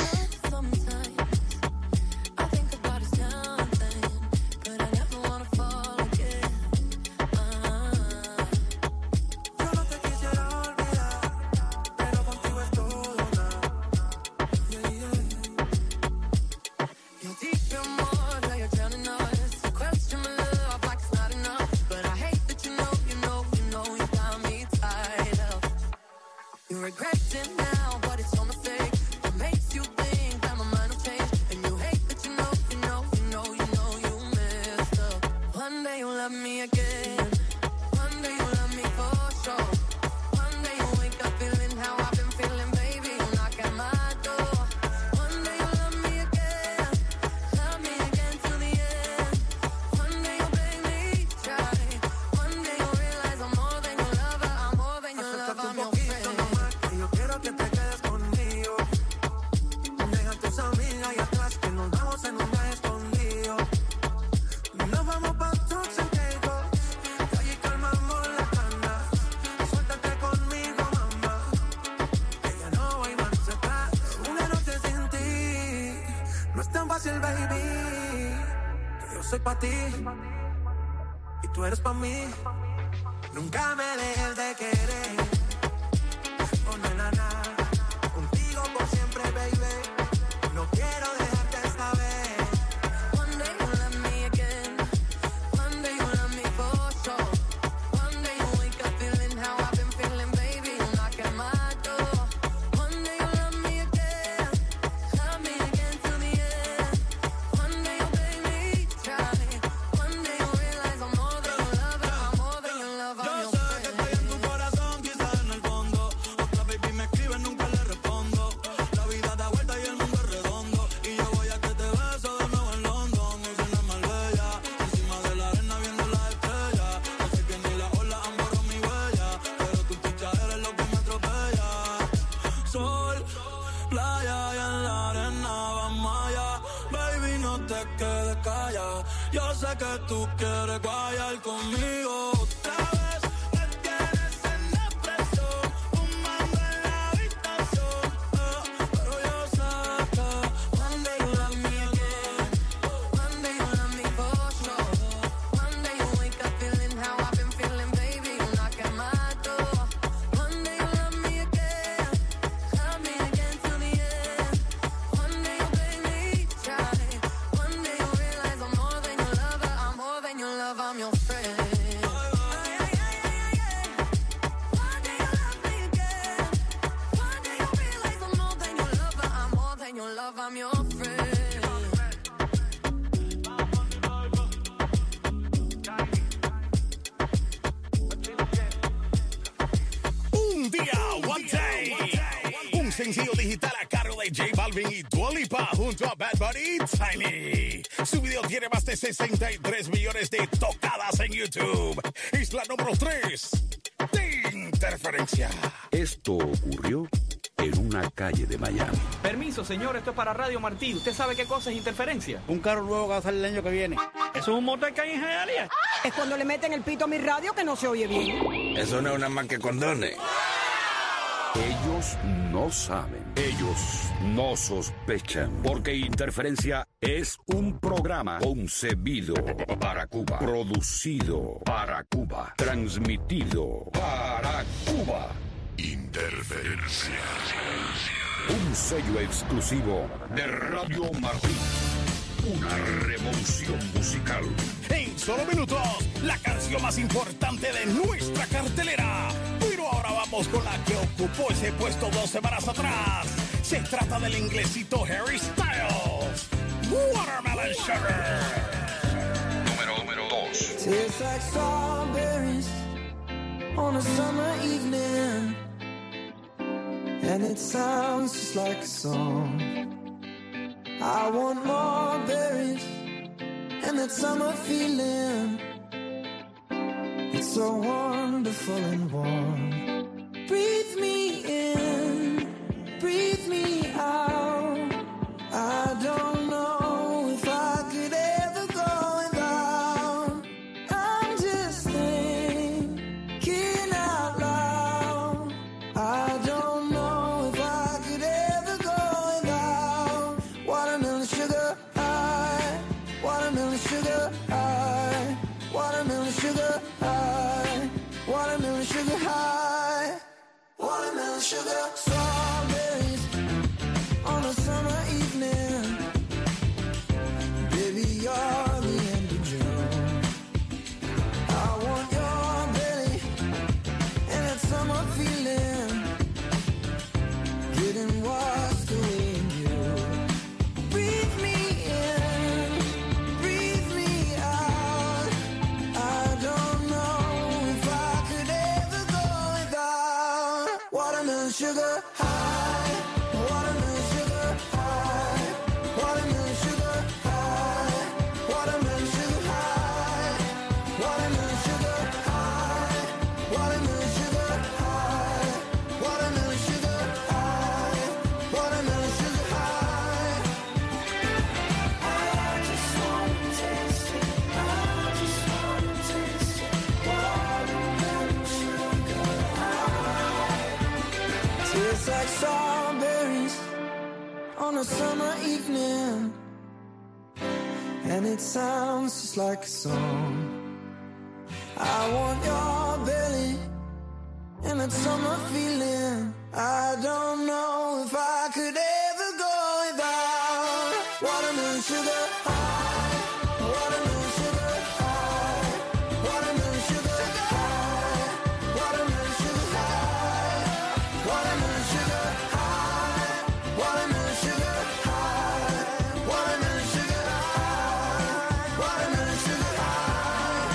Regret it now, but it's on the fake. It makes you think that my mind will change, and you hate that you know you messed up. One day you'll love me again. One day you'll love me for sure. One day you'll wake up feeling how I've been feeling, baby. You'll knock at my door. One day you'll love me again till the end. One day you'll beg me, try. One day you'll realize I'm more than your lover. I'm more than your lover. I'm your friend. Quiero que te quedes conmigo. Deja a tus amigas y atrás que nos vamos en un viaje escondido. Nos vamos pa' Turks and Caicos, que allí calmamos la cana. Suéltate conmigo, mamá, que ya no hay marcha atrás. Una noche sin ti no es tan fácil, baby. Que yo soy pa' ti y tú eres pa' mí. Nunca me dejes de querer. Contigo por siempre, baby. No quiero dejarte esta vez. One day you'll love me again. One day you'll love me for sure. One day you'll wake up feeling how I've been feeling, baby. You'll knock at my door. One day you'll love me again till the end. One day you'll beg me, try. One day you'll realize I'm more than your lover. I'm more than your lover. I'm your friend. Yo sé que estoy en tu corazón, quizás en el fondo. Otra baby me escribe, nunca le respondo. La vida da vuelta y el mundo es redondo. Y yo voy a que te beso de nuevo en London. Escena más bella, encima de la arena viendo las estrellas. No sé que ni la ola han borrado mi huella, pero tu picha eres lo que me atropella. Sol, playa y en la arena vamos allá. Baby, no te quedes callada. Yo sé que tú quieres guayar conmigo otra vez. Me tienes en depresión, fumando en la habitación. Pero yo sé que One day you'll love me again. One day you'll love me for sure. One day you'll wake up feeling how I've been feeling, baby. You'll knock at my door. One day you'll love me again till the end. One day you'll beg me, try. One day you'll realize I'm more than your lover. I'm more than your lover. I'm your friend. One day you'll love me again. One day you'll realize I'm more than your lover. I'm more than your lover. I'm your friend. Un día, one day. Un sencillo digital a cargo de J Balvin y Dua Lipa junto a Bad Bunny, Tiny. Su video tiene más de 63 millones de tocadas en YouTube. Es la número 3 de Interferencia. Esto ocurrió en una calle de Miami. Permiso, señor, esto es para Radio Martí. ¿Usted sabe qué cosa es interferencia? Un carro nuevo que va a salir el año que viene. ¿Eso es un motor que hay en Hialeah? Es cuando le meten el pito a mi radio que no se oye bien. Eso no es una más que condones. Ellos no saben, ellos no sospechan, porque Interferencia es un programa concebido para Cuba, producido para Cuba, transmitido para Cuba. Interferencia. Un sello exclusivo de Radio Martí. Una revolución musical. En solo minutos, la canción más importante de nuestra cartelera. Pero ahora vamos con la que ocupó ese puesto 2 semanas atrás. Se trata del inglesito Harry Styles. Watermelon Sugar. Número 2. Tastes like strawberries on a summer evening, and it sounds just like a song. I want more berries and that summer feeling. It's so wonderful and warm. Breathe me in, breathe me out. I don't know if I could ever watermelon sugar high, watermelon sugar high, watermelon sugar high, watermelon sugar. Strawberries on a summer evening, baby, you're the end of June. I want your belly and that summer feeling, getting washed away in you. Breathe me in, breathe me out. I don't know if I could ever go without watermelon sugar high, watermelon sugar high, watermelon sugar high, watermelon sugar high, watermelon sugar high, watermelon sugar high, watermelon sugar high, watermelon sugar high. I just wanna taste it, I just wanna taste it, watermelon sugar high. Tastes like strawberries on a summer evening, and it sounds just like a song. I want your belly and that summer feeling. I don't know if I could ever go without watermelon sugar high, watermelon sugar high, watermelon sugar high, watermelon sugar high, watermelon sugar high, watermelon sugar high, watermelon sugar high, watermelon sugar high.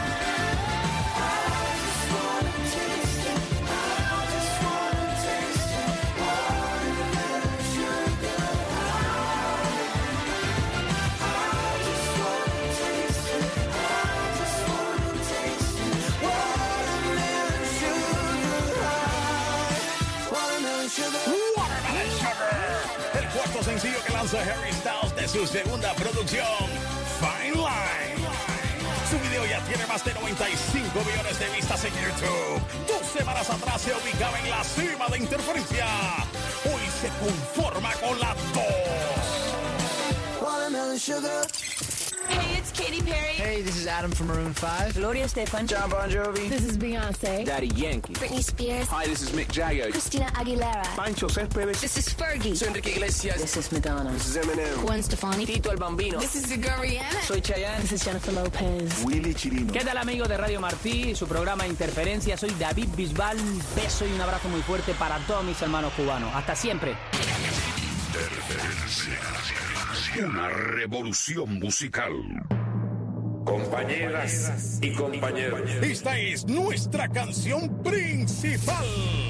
I just wanna taste it, I just wanna taste it, watermelon sugar high. I just wanna taste it, I just wanna taste it, watermelon sugar high, watermelon sugar. Watermelon Sugar, el cuarto sencillo que lanza Harry Styles de su segunda producción, Fine Line. Su video ya tiene más de 95 millones de vistas en YouTube. 2 semanas atrás se ubicaba en la cima de Interferencia. Hoy se conforma con la 2. Watermelon sugar. Hey, it's Katy Perry. Hey, this is Adam from Maroon 5. Gloria Estefan. John Bon Jovi. This is Beyonce. Daddy Yankee. Britney Spears. Hi, this is Mick Jagger. Christina Aguilera. Pancho Céspedes. This is Fergie. Soy Enrique Iglesias. This is Madonna. This is Eminem. Gwen Stefani. Tito el Bambino. This is the girl Rihanna. Soy Chayanne. This is Jennifer Lopez. Willy Chirino. ¿Qué tal, amigos de Radio Martí? Su programa Interferencia. Soy David Bisbal. Un beso y un abrazo muy fuerte para todos mis hermanos cubanos. Hasta siempre. Interferencia. Una revolución musical. Compañeras y compañeros. Esta es nuestra canción principal.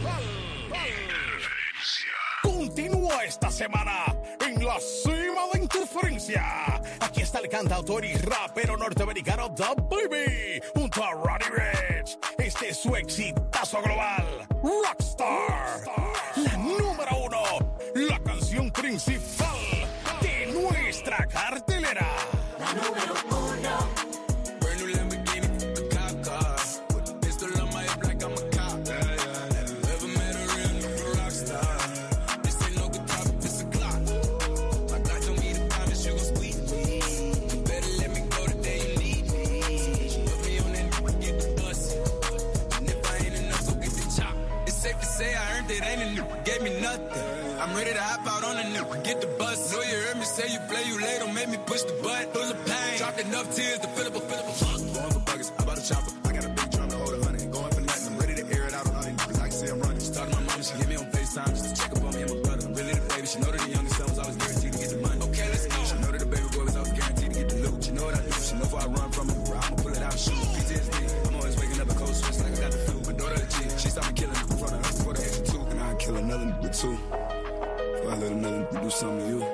Continúa esta semana en la cima de Interferencia. Aquí está el cantautor y rapero norteamericano The Baby junto a Roddy Ricch. Este es su exitazo global, Rockstar. La número 1, la canción principal de nuestra cartelera. La número 1. Brand new Lamborghini, a cop car. With a pistol on my hip like I'm a cop. Never met a real nigga rock star. This ain't no guitar, this a clock. My God told me to promise you gon' squeeze me. You better let me go the day you leave me. Put me on that get the bus. And if I ain't enough, go get the chop. It's safe to say I earned it, ain't a nigga gave me nothing. I'm ready to hop out on a nigga, get the bus. Know you heard me say you play, you late, don't make me push the button. Full of pain, dropped enough tears to fill up a fuck. Going for buggers, I bought a chopper. I got a big drum to hold 100. Going for nothing, I'm ready to air it out on all these niggas. I can see I'm running. She talked to my mom, she hit me on FaceTime just to check up on me and my brother. I'm really the baby, she know that the youngest son was always guaranteed to get the money. Okay, let's go. She know that the baby boy was always guaranteed to get the loot. She know what I do, she know if I run from it, I'ma pull it out and shoot. PTSD, I'm always waking up a cold sweats like I got the flu. My daughter the G, she saw me killing in front of her before the age of 2. And I'd kill another nigga too. If I let another nigga do something to you.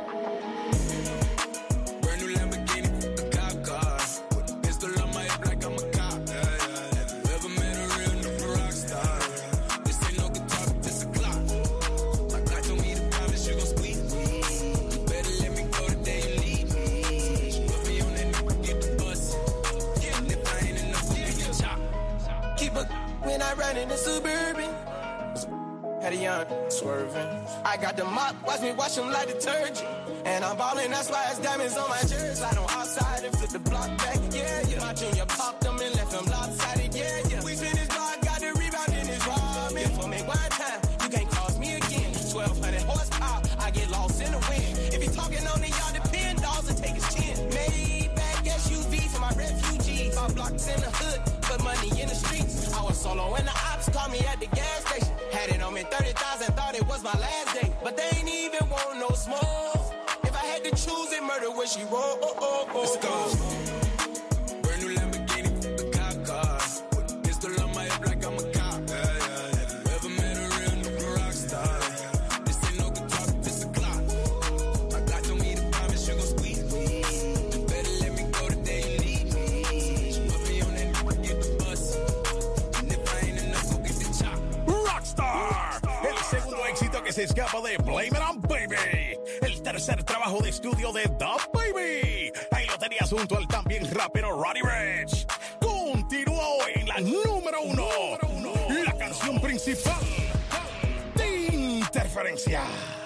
Brand new Lamborghini, a cop car. With a pistol on my hip like I'm a cop. Never met a real nigga rock star. This ain't no guitar, this a clock. My God told me to promise you gon' squeeze me. You better let me go the day you leave me. Put me on that nigga, get the bus. And if I ain't enough, you get chop. Keep a when I ride in the Suburban. Had a young swerving. I got the mop, watch me wash them like detergent. And I'm ballin', that's why it's diamonds on my jersey. I don't outside if the block back, yeah. My junior popped him and left him lopsided, yeah. We spin his block, got the rebound in his robbing. For me one time, you can't cross me again. 1200 horsepower, I get lost in the wind. If you talking on the yard, the pin dogs and take his chin. Maybach SUV for my refugees. My blocks in the hood, but money in the streets. I was solo when the ops called me at the gas station. Had it on me 30,000, thought it was my last day. But they ain't even want no smoke. If I had to choose it, murder where she roll. Let's go. Brand new Lamborghini, the cop car. With a pistol on my hip like I'm a cop. Ever met a real new rock star? This ain't no guitar, this a clock. My God told me to promise you gon' squeeze me. You better let me go the day you leave me. Put me on that new, get the bus. And if I ain't enough, go get the chop. Rockstar, el segundo éxito que se escapa de Blame It On Baby. El tercer trabajo de estudio de The Baby. Ahí lo tenías junto al también rapero Roddy Ricch. Continuó en la número uno. La canción principal de Interferencia.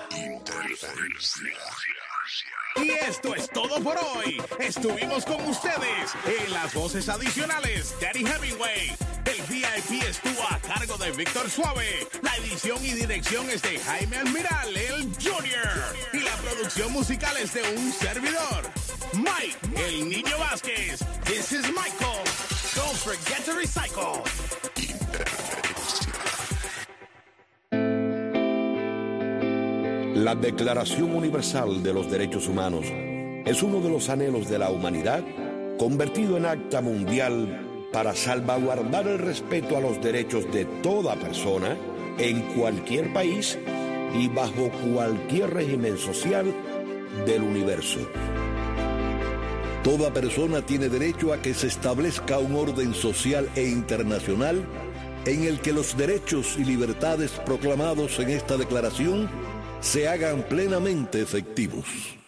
Y esto es todo por hoy. Estuvimos con ustedes en las voces adicionales. Danny Hemingway. El VIP estuvo a cargo de Víctor Suave. La edición y dirección es de Jaime Almiral, el Junior. Y la producción musical es de un servidor, Mike, el Niño Vázquez. This is Michael. Don't forget to recycle. La Declaración Universal de los Derechos Humanos es uno de los anhelos de la humanidad convertido en acta mundial para salvaguardar el respeto a los derechos de toda persona en cualquier país y bajo cualquier régimen social del universo. Toda persona tiene derecho a que se establezca un orden social e internacional en el que los derechos y libertades proclamados en esta declaración se hagan plenamente efectivos.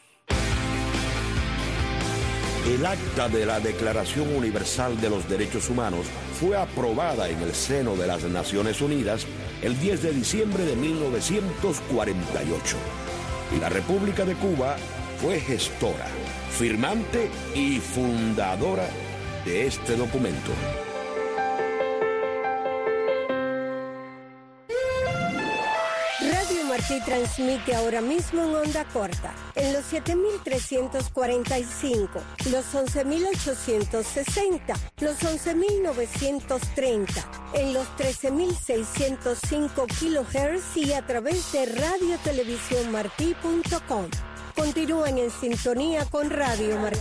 El acta de la Declaración Universal de los Derechos Humanos fue aprobada en el seno de las Naciones Unidas el 10 de diciembre de 1948. Y la República de Cuba fue gestora, firmante y fundadora de este documento. Radio Martí transmite ahora mismo en onda corta, en los 7.345, los 11.860, los 11.930, en los 13.605 kHz y a través de radiotelevisiónmartí.com. Continúen en sintonía con Radio Martí.